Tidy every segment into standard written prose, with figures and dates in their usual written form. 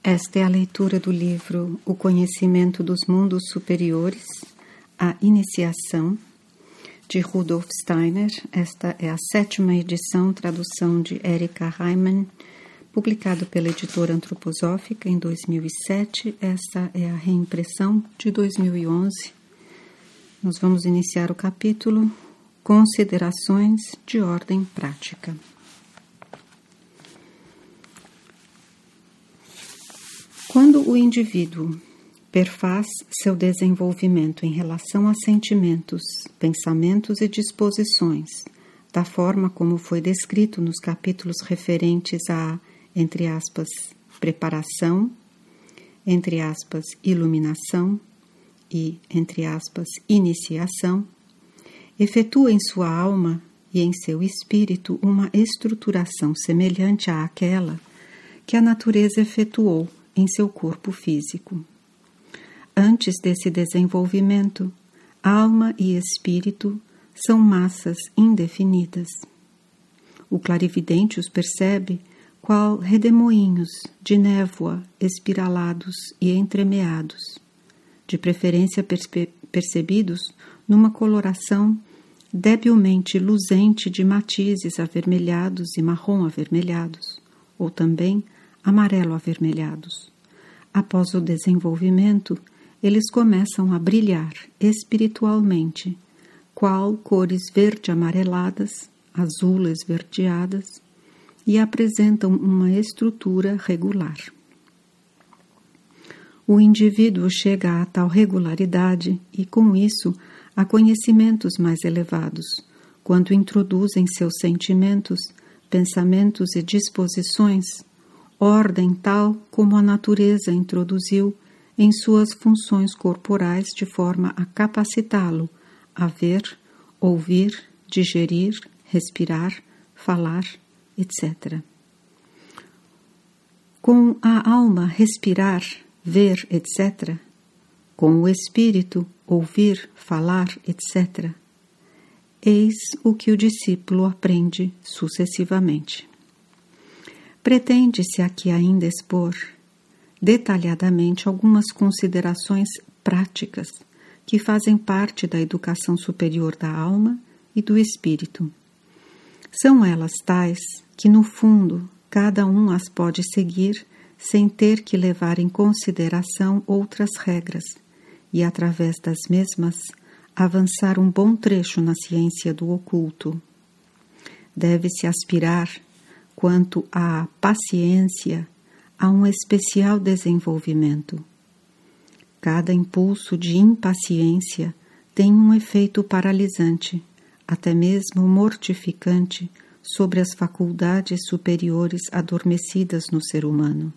Esta é a leitura do livro O Conhecimento dos Mundos Superiores, a Iniciação, de Rudolf Steiner. Esta é a 7ª edição, tradução de Erika Reimann, publicado pela editora Antroposófica em 2007. Esta é a reimpressão de 2011. Nós vamos iniciar o capítulo Considerações de Ordem Prática. Quando o indivíduo perfaz seu desenvolvimento em relação a sentimentos, pensamentos e disposições, da forma como foi descrito nos capítulos referentes a, entre aspas, preparação, entre aspas, iluminação e, entre aspas, iniciação, efetua em sua alma e em seu espírito uma estruturação semelhante àquela que a natureza efetuou em seu corpo físico. Antes desse desenvolvimento, alma e espírito são massas indefinidas. O clarividente os percebe qual redemoinhos de névoa espiralados e entremeados, de preferência percebidos numa coloração debilmente luzente de matizes avermelhados e marrom-avermelhados, ou também amarelo-avermelhados. Após o desenvolvimento, eles começam a brilhar espiritualmente, qual cores verde-amareladas, azul-esverdeadas, e apresentam uma estrutura regular. O indivíduo chega a tal regularidade e, com isso, a conhecimentos mais elevados, quando introduz em seus sentimentos, pensamentos e disposições ordem tal como a natureza introduziu em suas funções corporais de forma a capacitá-lo a ver, ouvir, digerir, respirar, falar, etc. Com a alma respirar, ver, etc., com o espírito ouvir, falar, etc., eis o que o discípulo aprende sucessivamente. Pretende-se aqui ainda expor detalhadamente algumas considerações práticas que fazem parte da educação superior da alma e do espírito. São elas tais que, no fundo, cada um as pode seguir sem ter que levar em consideração outras regras e, através das mesmas, avançar um bom trecho na ciência do oculto. Deve-se aspirar, quanto à paciência, a um especial desenvolvimento. Cada impulso de impaciência tem um efeito paralisante, até mesmo mortificante, sobre as faculdades superiores adormecidas no ser humano.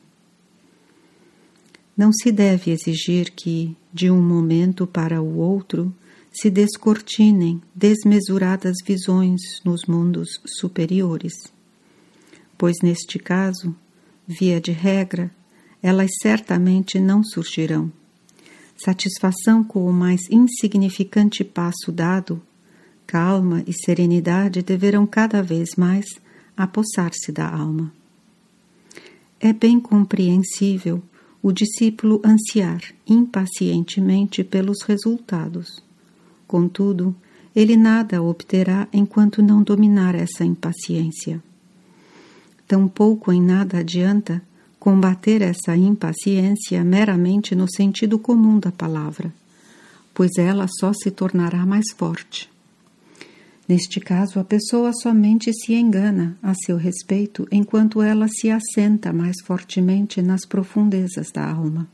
Não se deve exigir que, de um momento para o outro, se descortinem desmesuradas visões nos mundos superiores, pois neste caso, via de regra, elas certamente não surgirão. Satisfação com o mais insignificante passo dado, calma e serenidade deverão cada vez mais apossar-se da alma. É bem compreensível o discípulo ansiar impacientemente pelos resultados. Contudo, ele nada obterá enquanto não dominar essa impaciência. Tampouco em nada adianta combater essa impaciência meramente no sentido comum da palavra, pois ela só se tornará mais forte. Neste caso, a pessoa somente se engana a seu respeito enquanto ela se assenta mais fortemente nas profundezas da alma.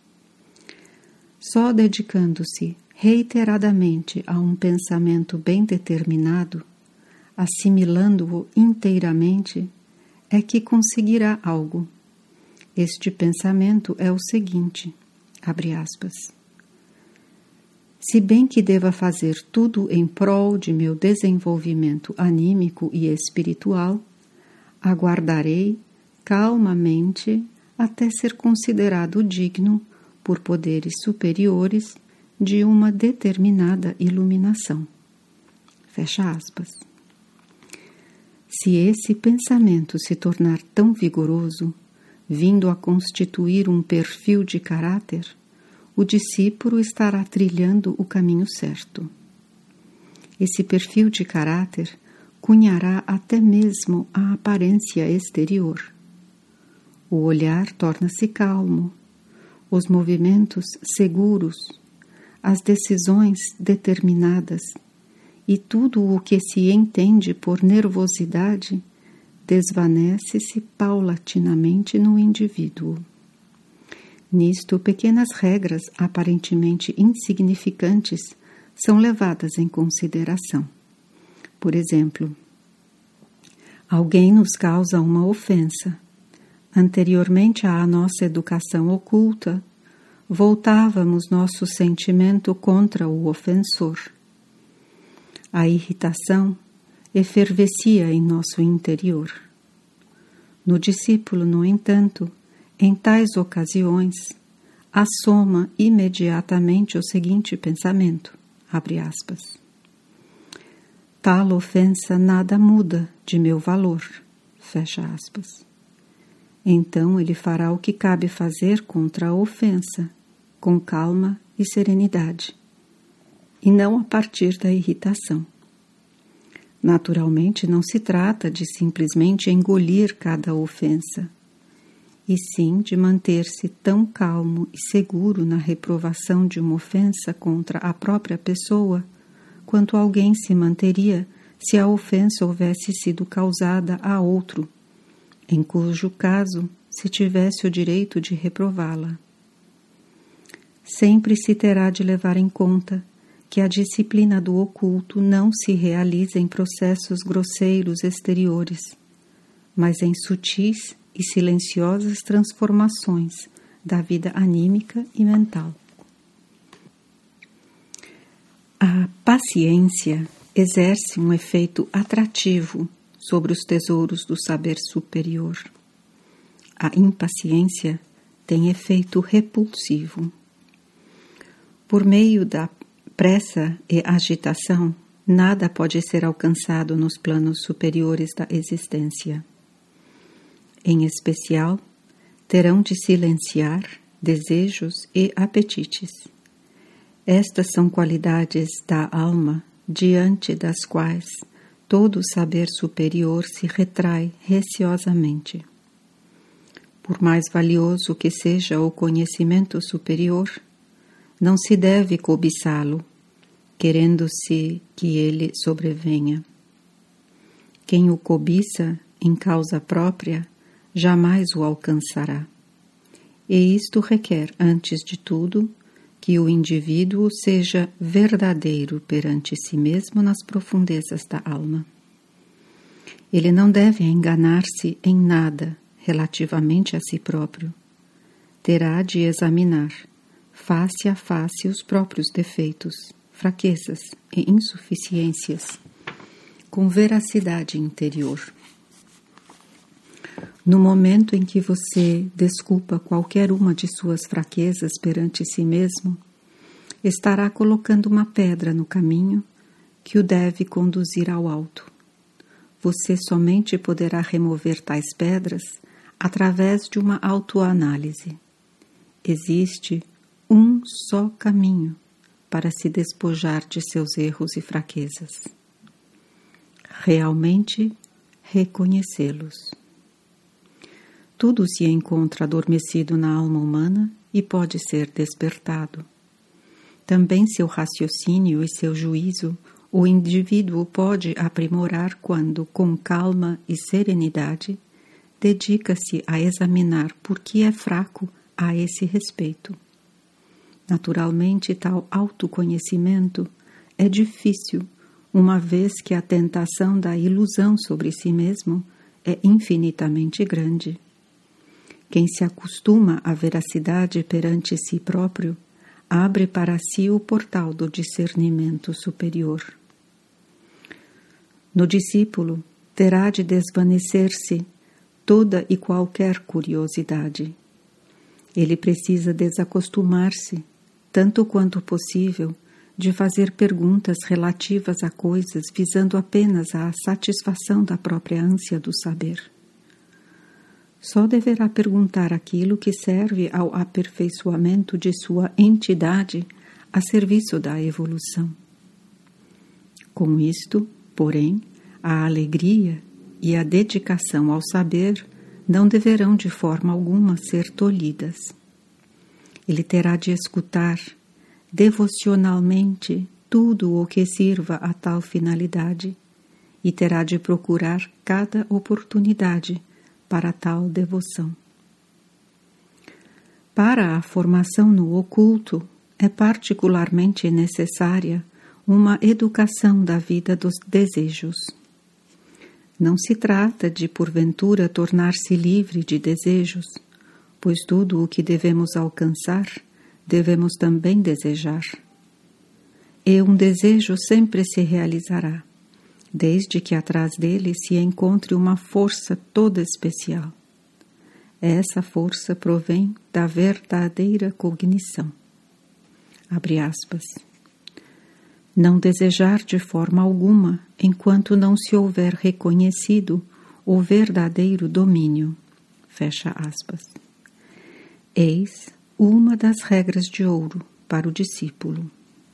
Só dedicando-se reiteradamente a um pensamento bem determinado, assimilando-o inteiramente, é que conseguirá algo. Este pensamento é o seguinte, abre aspas, se bem que deva fazer tudo em prol de meu desenvolvimento anímico e espiritual, aguardarei calmamente até ser considerado digno, por poderes superiores, de uma determinada iluminação. Fecha aspas. Se esse pensamento se tornar tão vigoroso, vindo a constituir um perfil de caráter, o discípulo estará trilhando o caminho certo. Esse perfil de caráter cunhará até mesmo a aparência exterior. O olhar torna-se calmo, os movimentos seguros, as decisões determinadas, e tudo o que se entende por nervosidade desvanece-se paulatinamente no indivíduo. Nisto, pequenas regras aparentemente insignificantes são levadas em consideração. Por exemplo, alguém nos causa uma ofensa. Anteriormente à nossa educação oculta, voltávamos nosso sentimento contra o ofensor. A irritação efervescia em nosso interior. No discípulo, no entanto, em tais ocasiões, assoma imediatamente o seguinte pensamento, abre aspas, tal ofensa nada muda de meu valor, fecha aspas. Então ele fará o que cabe fazer contra a ofensa, com calma e serenidade, e não a partir da irritação. Naturalmente, não se trata de simplesmente engolir cada ofensa, e sim de manter-se tão calmo e seguro na reprovação de uma ofensa contra a própria pessoa, quanto alguém se manteria se a ofensa houvesse sido causada a outro, em cujo caso se tivesse o direito de reprová-la. Sempre se terá de levar em conta que a disciplina do oculto não se realiza em processos grosseiros exteriores, mas em sutis e silenciosas transformações da vida anímica e mental. A paciência exerce um efeito atrativo sobre os tesouros do saber superior. A impaciência tem efeito repulsivo. Por meio da pressa e agitação, nada pode ser alcançado nos planos superiores da existência. Em especial, terão de silenciar desejos e apetites. Estas são qualidades da alma diante das quais todo saber superior se retrai receosamente. Por mais valioso que seja o conhecimento superior, não se deve cobiçá-lo, querendo-se que ele sobrevenha. Quem o cobiça em causa própria, jamais o alcançará. E isto requer, antes de tudo, que o indivíduo seja verdadeiro perante si mesmo nas profundezas da alma. Ele não deve enganar-se em nada relativamente a si próprio. Terá de examinar, face a face, os próprios defeitos, fraquezas e insuficiências, com veracidade interior. No momento em que você desculpa qualquer uma de suas fraquezas perante si mesmo, estará colocando uma pedra no caminho que o deve conduzir ao alto. Você somente poderá remover tais pedras através de uma autoanálise. Existe um só caminho para se despojar de seus erros e fraquezas. Realmente reconhecê-los. Tudo se encontra adormecido na alma humana e pode ser despertado. Também seu raciocínio e seu juízo o indivíduo pode aprimorar quando, com calma e serenidade, dedica-se a examinar por que é fraco a esse respeito. Naturalmente, tal autoconhecimento é difícil, uma vez que a tentação da ilusão sobre si mesmo é infinitamente grande. Quem se acostuma à veracidade perante si próprio, abre para si o portal do discernimento superior. No discípulo, terá de desvanecer-se toda e qualquer curiosidade. Ele precisa desacostumar-se, tanto quanto possível, de fazer perguntas relativas a coisas visando apenas a satisfação da própria ânsia do saber. só deverá perguntar aquilo que serve ao aperfeiçoamento de sua entidade a serviço da evolução. Com isto, porém, a alegria e a dedicação ao saber não deverão de forma alguma ser tolhidas. Ele terá de escutar devocionalmente tudo o que sirva a tal finalidade e terá de procurar cada oportunidade para tal devoção. Para a formação no oculto, é particularmente necessária uma educação da vida dos desejos. Não se trata de, porventura, tornar-se livre de desejos, pois tudo o que devemos alcançar, devemos também desejar. E um desejo sempre se realizará, desde que atrás dele se encontre uma força toda especial. Essa força provém da verdadeira cognição. Abre aspas. Não desejar de forma alguma, enquanto não se houver reconhecido o verdadeiro domínio. Fecha aspas. Eis uma das regras de ouro para o discípulo.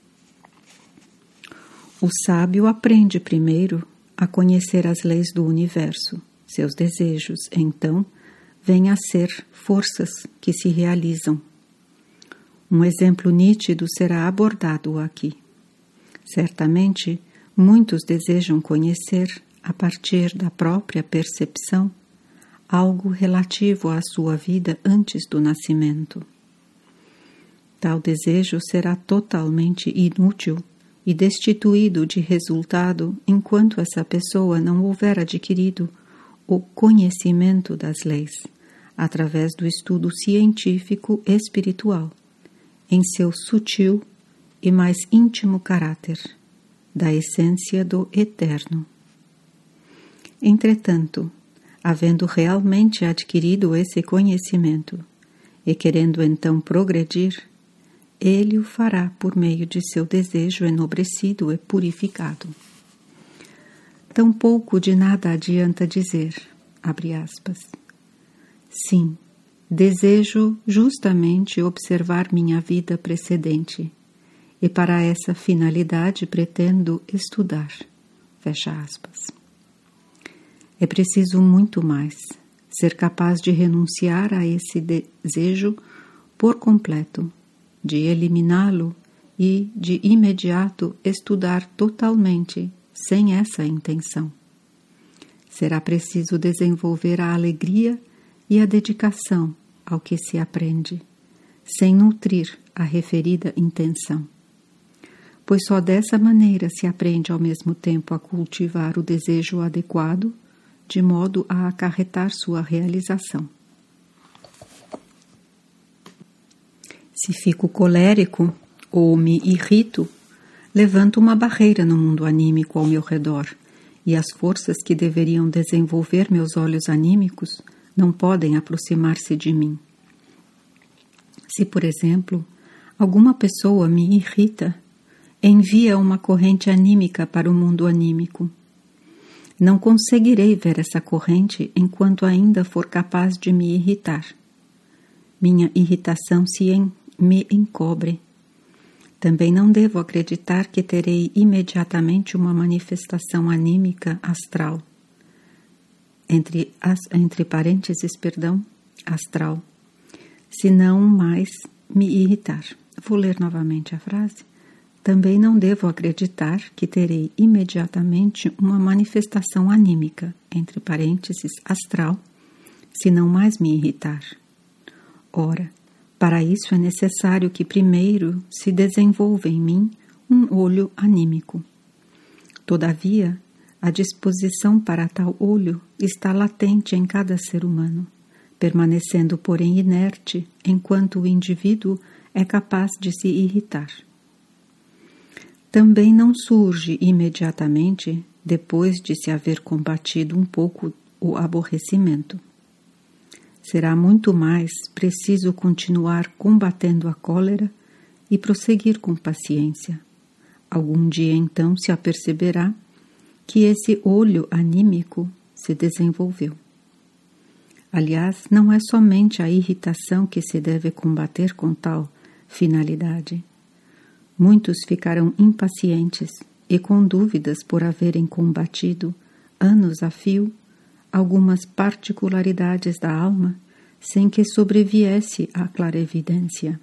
O sábio aprende primeiro a conhecer as leis do universo, seus desejos, então vêm a ser forças que se realizam. Um exemplo nítido será abordado aqui. Certamente, muitos desejam conhecer, a partir da própria percepção, algo relativo à sua vida antes do nascimento. Tal desejo será totalmente inútil e destituído de resultado enquanto essa pessoa não houver adquirido o conhecimento das leis, através do estudo científico e espiritual, em seu sutil e mais íntimo caráter, da essência do eterno. Entretanto, havendo realmente adquirido esse conhecimento e querendo então progredir, ele o fará por meio de seu desejo enobrecido e purificado. Tampouco de nada adianta dizer, abre aspas, sim, desejo justamente observar minha vida precedente, e para essa finalidade pretendo estudar, fecha aspas. É preciso muito mais, ser capaz de renunciar a esse desejo por completo, de eliminá-lo e, de imediato, estudar totalmente, sem essa intenção. Será preciso desenvolver a alegria e a dedicação ao que se aprende, sem nutrir a referida intenção. Pois só dessa maneira se aprende ao mesmo tempo a cultivar o desejo adequado, de modo a acarretar sua realização. Se fico colérico ou me irrito, levanto uma barreira no mundo anímico ao meu redor, e as forças que deveriam desenvolver meus olhos anímicos não podem aproximar-se de mim. Se, por exemplo, alguma pessoa me irrita, envia uma corrente anímica para o mundo anímico. Não conseguirei ver essa corrente enquanto ainda for capaz de me irritar. Minha irritação me encobre. Também não devo acreditar que terei imediatamente uma manifestação anímica astral. Entre parênteses, astral. Se não mais me irritar. Vou ler novamente a frase. Também não devo acreditar que terei imediatamente uma manifestação anímica, entre parênteses, astral, se não mais me irritar. Ora, para isso é necessário que primeiro se desenvolva em mim um olho anímico. Todavia, a disposição para tal olho está latente em cada ser humano, permanecendo, porém, inerte enquanto o indivíduo é capaz de se irritar. Também não surge imediatamente depois de se haver combatido um pouco o aborrecimento. Será muito mais preciso continuar combatendo a cólera e prosseguir com paciência. Algum dia então se aperceberá que esse olho anímico se desenvolveu. Aliás, não é somente a irritação que se deve combater com tal finalidade. Muitos ficarão impacientes e com dúvidas por haverem combatido, anos a fio, algumas particularidades da alma, sem que sobreviesse a clarevidência.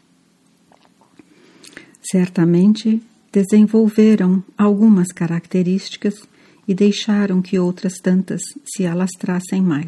Certamente desenvolveram algumas características e deixaram que outras tantas se alastrassem mais.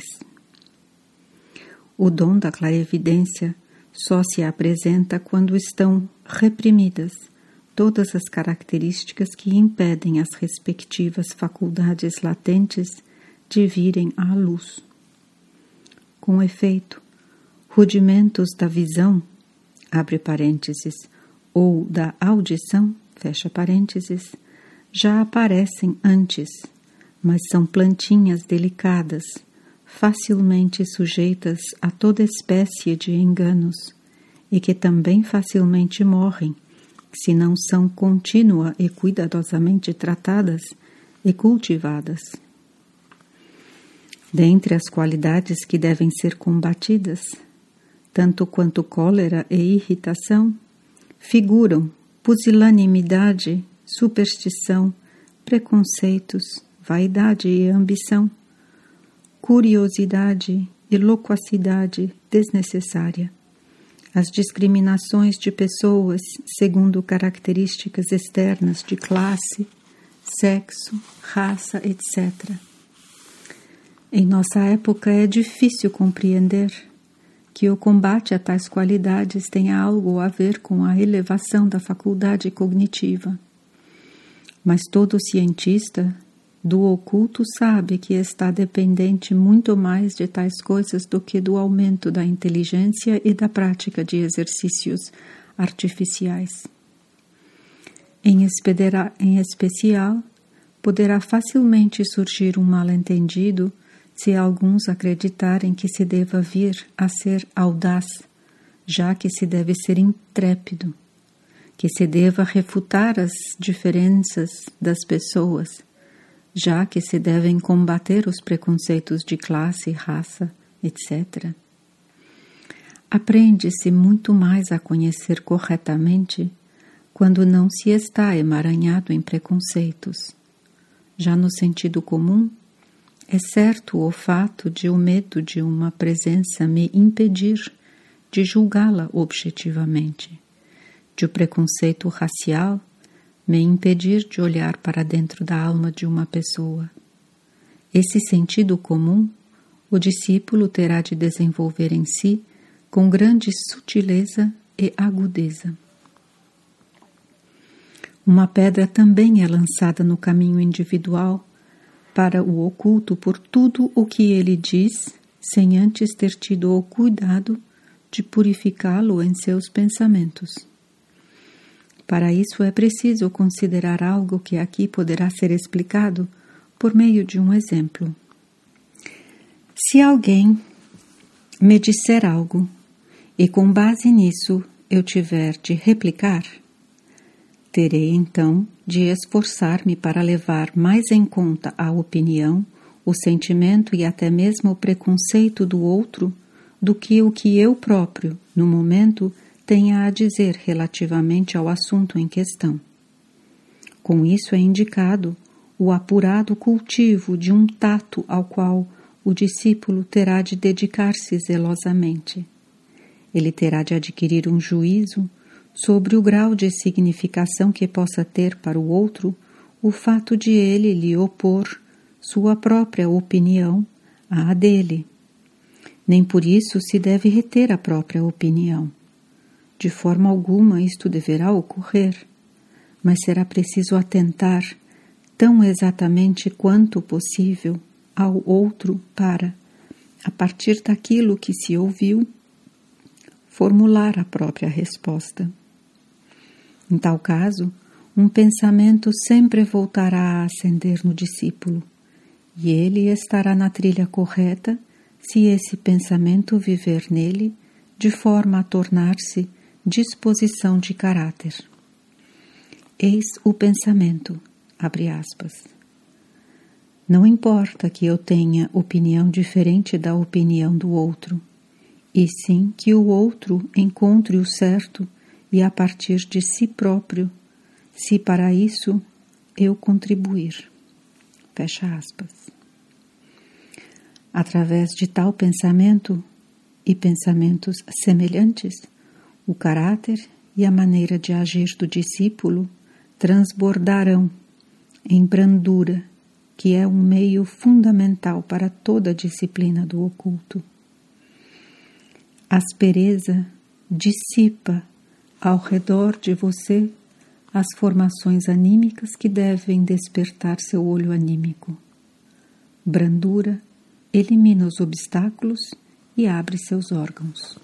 O dom da clarevidência só se apresenta quando estão reprimidas todas as características que impedem as respectivas faculdades latentes de virem à luz. Com efeito, rudimentos da visão, abre parênteses, ou da audição, fecha parênteses, já aparecem antes, mas são plantinhas delicadas, facilmente sujeitas a toda espécie de enganos e que também facilmente morrem, se não são contínua e cuidadosamente tratadas e cultivadas. Dentre as qualidades que devem ser combatidas, tanto quanto cólera e irritação, figuram pusilanimidade, superstição, preconceitos, vaidade e ambição, curiosidade e loquacidade desnecessária, as discriminações de pessoas segundo características externas de classe, sexo, raça, etc. Em nossa época é difícil compreender que o combate a tais qualidades tenha algo a ver com a elevação da faculdade cognitiva. Mas todo cientista do oculto sabe que está dependente muito mais de tais coisas do que do aumento da inteligência e da prática de exercícios artificiais. Em especial, poderá facilmente surgir um mal-entendido se alguns acreditarem que se deva vir a ser audaz, já que se deve ser intrépido, que se deva refutar as diferenças das pessoas, já que se devem combater os preconceitos de classe, raça, etc. Aprende-se muito mais a conhecer corretamente quando não se está emaranhado em preconceitos. Já no sentido comum, é certo o fato de o medo de uma presença me impedir de julgá-la objetivamente, de o preconceito racial me impedir de olhar para dentro da alma de uma pessoa. Esse sentido comum o discípulo terá de desenvolver em si com grande sutileza e agudeza. Uma pedra também é lançada no caminho individual para o oculto por tudo o que ele diz, sem antes ter tido o cuidado de purificá-lo em seus pensamentos. Para isso é preciso considerar algo que aqui poderá ser explicado por meio de um exemplo. Se alguém me disser algo e com base nisso eu tiver de replicar, terei então de esforçar-me para levar mais em conta a opinião, o sentimento e até mesmo o preconceito do outro do que o que eu próprio, no momento, tenha a dizer relativamente ao assunto em questão. Com isso é indicado o apurado cultivo de um tato ao qual o discípulo terá de dedicar-se zelosamente. Ele terá de adquirir um juízo sobre o grau de significação que possa ter para o outro o fato de ele lhe opor sua própria opinião à dele. Nem por isso se deve reter a própria opinião. De forma alguma isto deverá ocorrer, mas será preciso atentar tão exatamente quanto possível ao outro para, a partir daquilo que se ouviu, formular a própria resposta. Em tal caso, um pensamento sempre voltará a ascender no discípulo, e ele estará na trilha correta se esse pensamento viver nele de forma a tornar-se disposição de caráter. Eis o pensamento, abre aspas. Não importa que eu tenha opinião diferente da opinião do outro, e sim que o outro encontre o certo e a partir de si próprio, se para isso eu contribuir. Fecha aspas. Através de tal pensamento e pensamentos semelhantes, o caráter e a maneira de agir do discípulo transbordarão em brandura, que é um meio fundamental para toda a disciplina do oculto. A aspereza dissipa ao redor de você as formações anímicas que devem despertar seu olho anímico. Brandura elimina os obstáculos e abre seus órgãos.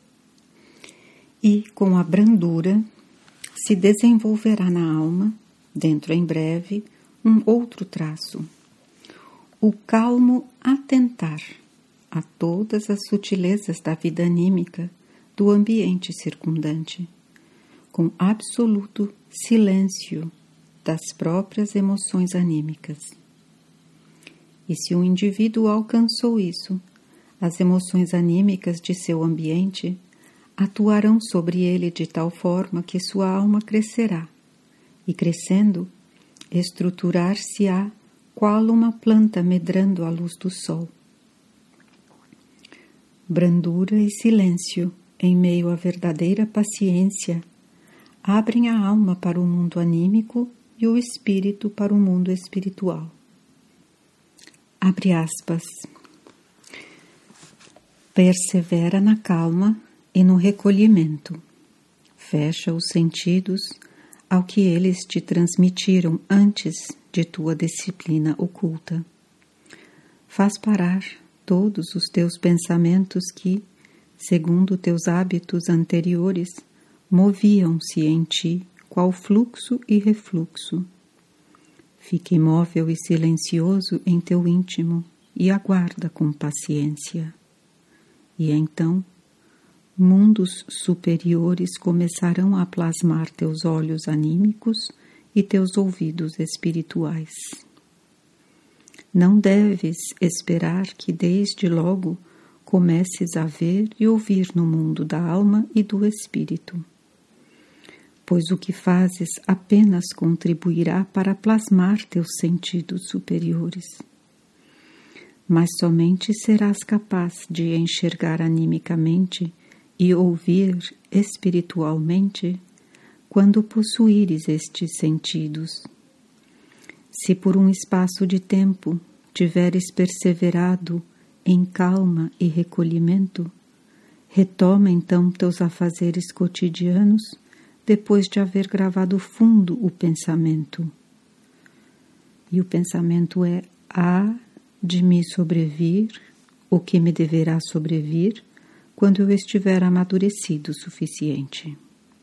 E com a brandura se desenvolverá na alma, dentro em breve, um outro traço, o calmo atentar a todas as sutilezas da vida anímica do ambiente circundante, com absoluto silêncio das próprias emoções anímicas. E se um indivíduo alcançou isso, as emoções anímicas de seu ambiente atuarão sobre ele de tal forma que sua alma crescerá, e crescendo, estruturar-se-á qual uma planta medrando à luz do sol. Brandura e silêncio, em meio à verdadeira paciência, abrem a alma para o mundo anímico e o espírito para o mundo espiritual. Abre aspas. Persevera na calma e no recolhimento. Fecha os sentidos ao que eles te transmitiram antes de tua disciplina oculta. Faz parar todos os teus pensamentos que, segundo teus hábitos anteriores, moviam-se em ti qual fluxo e refluxo. Fica imóvel e silencioso em teu íntimo e aguarda com paciência. E então, mundos superiores começarão a plasmar teus olhos anímicos e teus ouvidos espirituais. Não deves esperar que desde logo comeces a ver e ouvir no mundo da alma e do espírito, pois o que fazes apenas contribuirá para plasmar teus sentidos superiores. Mas somente serás capaz de enxergar animicamente e ouvir espiritualmente quando possuíres estes sentidos. Se por um espaço de tempo tiveres perseverado em calma e recolhimento, retoma então teus afazeres cotidianos depois de haver gravado fundo o pensamento. E o pensamento é: há de me sobrevir o que me deverá sobrevir quando eu estiver amadurecido o suficiente.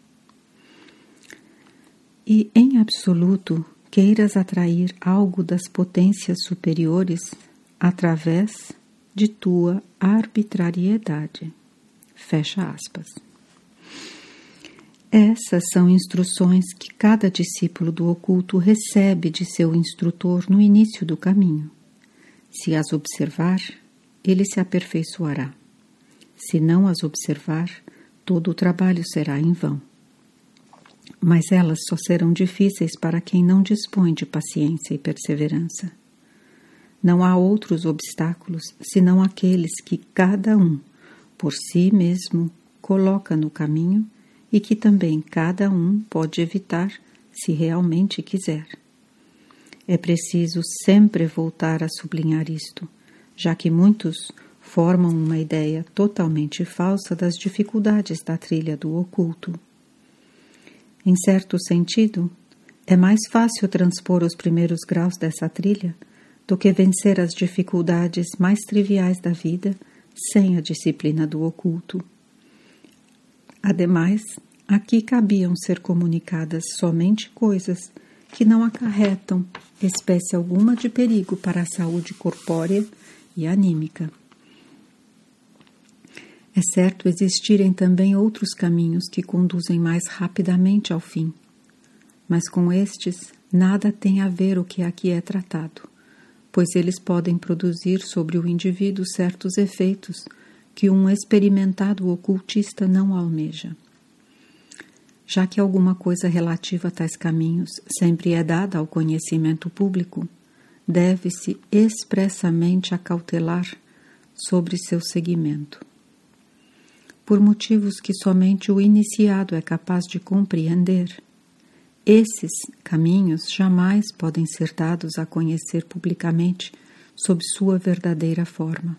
E, em absoluto, queiras atrair algo das potências superiores através de tua arbitrariedade. Fecha aspas. Essas são instruções que cada discípulo do oculto recebe de seu instrutor no início do caminho. Se as observar, ele se aperfeiçoará. Se não as observar, todo o trabalho será em vão. Mas elas só serão difíceis para quem não dispõe de paciência e perseverança. Não há outros obstáculos senão aqueles que cada um, por si mesmo, coloca no caminho e que também cada um pode evitar se realmente quiser. É preciso sempre voltar a sublinhar isto, já que muitos formam uma ideia totalmente falsa das dificuldades da trilha do oculto. Em certo sentido, é mais fácil transpor os primeiros graus dessa trilha do que vencer as dificuldades mais triviais da vida sem a disciplina do oculto. Ademais, aqui cabiam ser comunicadas somente coisas que não acarretam espécie alguma de perigo para a saúde corpórea e anímica. É certo existirem também outros caminhos que conduzem mais rapidamente ao fim, mas com estes nada tem a ver o que aqui é tratado, pois eles podem produzir sobre o indivíduo certos efeitos que um experimentado ocultista não almeja. Já que alguma coisa relativa a tais caminhos sempre é dada ao conhecimento público, deve-se expressamente acautelar sobre seu seguimento. Por motivos que somente o iniciado é capaz de compreender, esses caminhos jamais podem ser dados a conhecer publicamente sob sua verdadeira forma.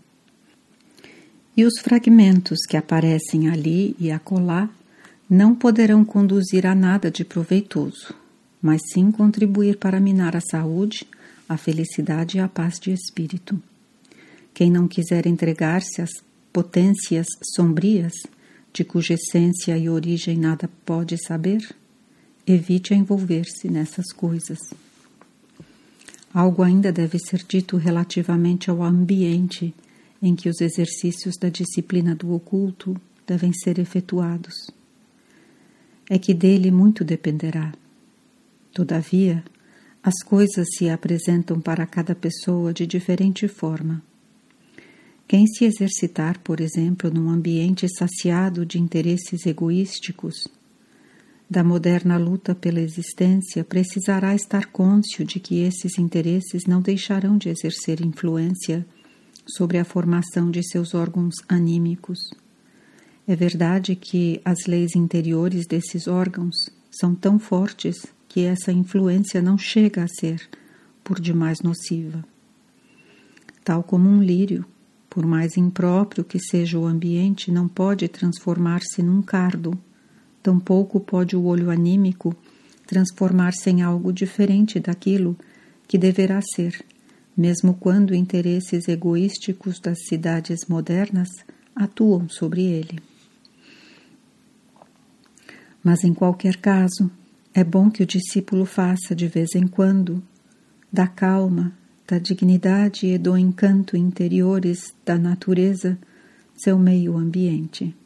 E os fragmentos que aparecem ali e acolá não poderão conduzir a nada de proveitoso, mas sim contribuir para minar a saúde, a felicidade e a paz de espírito. Quem não quiser entregar-se às potências sombrias, de cuja essência e origem nada pode saber, evite envolver-se nessas coisas. Algo ainda deve ser dito relativamente ao ambiente em que os exercícios da disciplina do oculto devem ser efetuados. É que dele muito dependerá. Todavia, as coisas se apresentam para cada pessoa de diferente forma. Quem se exercitar, por exemplo, num ambiente saciado de interesses egoísticos, da moderna luta pela existência, precisará estar cônscio de que esses interesses não deixarão de exercer influência sobre a formação de seus órgãos anímicos. É verdade que as leis interiores desses órgãos são tão fortes que essa influência não chega a ser, por demais, nociva. Tal como um lírio, por mais impróprio que seja o ambiente, não pode transformar-se num cardo, tampouco pode o olho anímico transformar-se em algo diferente daquilo que deverá ser, mesmo quando interesses egoísticos das cidades modernas atuam sobre ele. Mas, em qualquer caso, é bom que o discípulo faça, de vez em quando, da calma, da dignidade e do encanto interiores da natureza seu meio ambiente.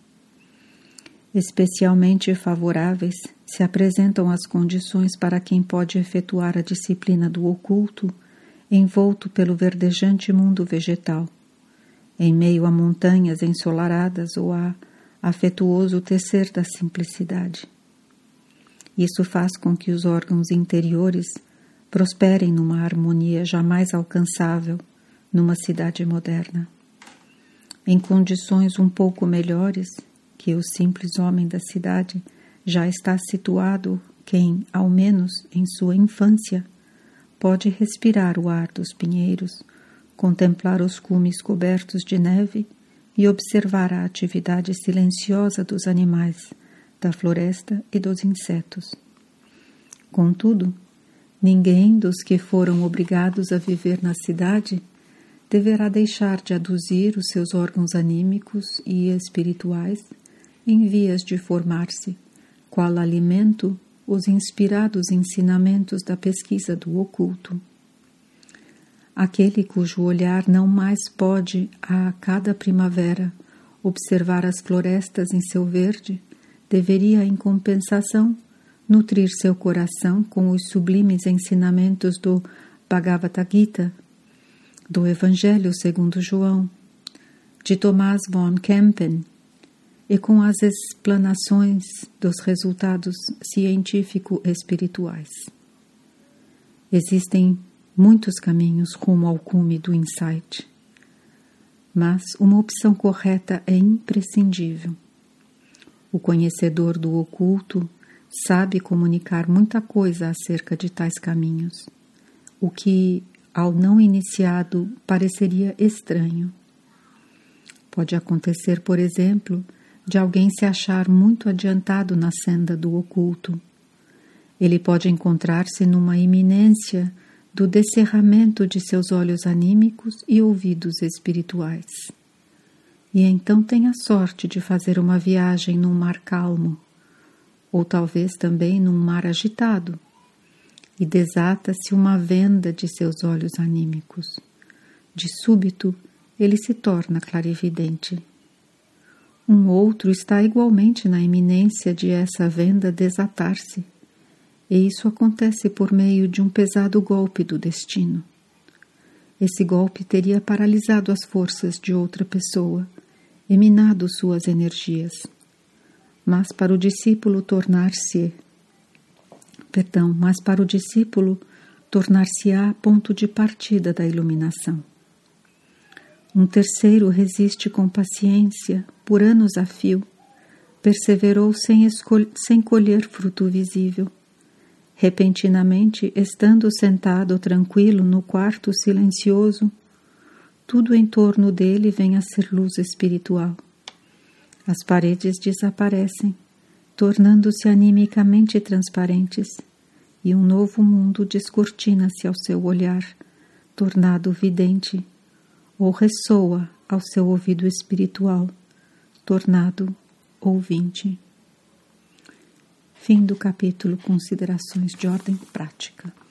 Especialmente favoráveis se apresentam as condições para quem pode efetuar a disciplina do oculto envolto pelo verdejante mundo vegetal, em meio a montanhas ensolaradas ou a afetuoso tecer da simplicidade. Isso faz com que os órgãos interiores prosperem numa harmonia jamais alcançável numa cidade moderna. Em condições um pouco melhores que o simples homem da cidade já está situado quem, ao menos em sua infância, pode respirar o ar dos pinheiros, contemplar os cumes cobertos de neve e observar a atividade silenciosa dos animais, da floresta e dos insetos. Contudo, ninguém dos que foram obrigados a viver na cidade deverá deixar de aduzir os seus órgãos anímicos e espirituais em vias de formar-se, qual alimento, os inspirados ensinamentos da pesquisa do oculto. Aquele cujo olhar não mais pode, a cada primavera, observar as florestas em seu verde, deveria, em compensação, nutrir seu coração com os sublimes ensinamentos do Bhagavad Gita, do Evangelho segundo João, de Thomas von Kempen, e com as explanações dos resultados científico-espirituais. Existem muitos caminhos rumo ao cume do insight, mas uma opção correta é imprescindível. O conhecedor do oculto sabe comunicar muita coisa acerca de tais caminhos, o que, ao não iniciado, pareceria estranho. Pode acontecer, por exemplo, de alguém se achar muito adiantado na senda do oculto. Ele pode encontrar-se numa iminência do descerramento de seus olhos anímicos e ouvidos espirituais. E então tem a sorte de fazer uma viagem num mar calmo, ou talvez também num mar agitado, e desata-se uma venda de seus olhos anímicos. De súbito, ele se torna clarividente. Um outro está igualmente na iminência de essa venda desatar-se, e isso acontece por meio de um pesado golpe do destino. Esse golpe teria paralisado as forças de outra pessoa e minado suas energias. Mas para o discípulo tornar-se-á ponto de partida da iluminação. Um terceiro resiste com paciência, por anos a fio, perseverou sem colher fruto visível. Repentinamente, estando sentado tranquilo no quarto silencioso, tudo em torno dele vem a ser luz espiritual. As paredes desaparecem, tornando-se animicamente transparentes, e um novo mundo descortina-se ao seu olhar, tornado vidente, ou ressoa ao seu ouvido espiritual, tornado ouvinte. Fim do capítulo Considerações de Ordem Prática.